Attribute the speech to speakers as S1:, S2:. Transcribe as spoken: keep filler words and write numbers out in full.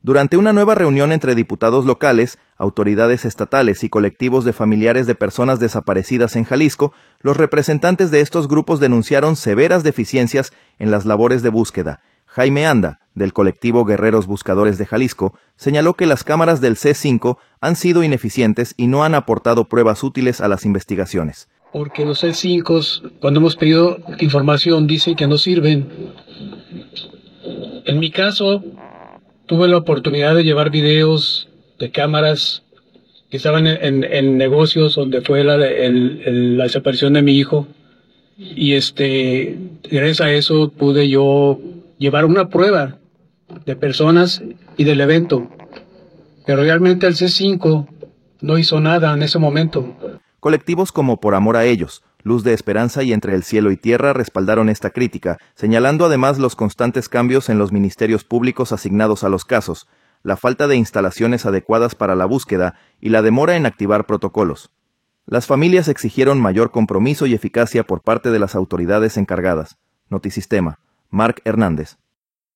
S1: Durante una nueva reunión entre diputados locales, autoridades estatales y colectivos de familiares de personas desaparecidas en Jalisco, los representantes de estos grupos denunciaron severas deficiencias en las labores de búsqueda. Jaime Anda, del colectivo Guerreros Buscadores de Jalisco, señaló que las cámaras del C cinco han sido ineficientes y no han aportado pruebas útiles a las investigaciones.
S2: Porque los C cinco, cuando hemos pedido información, dicen que no sirven. En mi caso, tuve la oportunidad de llevar videos de cámaras que estaban en, en, en negocios donde fue la, el, el, la desaparición de mi hijo. Y este, gracias a eso pude yo llevar una prueba de personas y del evento. Pero realmente el C cinco no hizo nada en ese momento.
S1: Colectivos como Por Amor a Ellos, Luz de Esperanza y Entre el Cielo y Tierra respaldaron esta crítica, señalando además los constantes cambios en los ministerios públicos asignados a los casos, la falta de instalaciones adecuadas para la búsqueda y la demora en activar protocolos. Las familias exigieron mayor compromiso y eficacia por parte de las autoridades encargadas. Notisistema, Marc Hernández.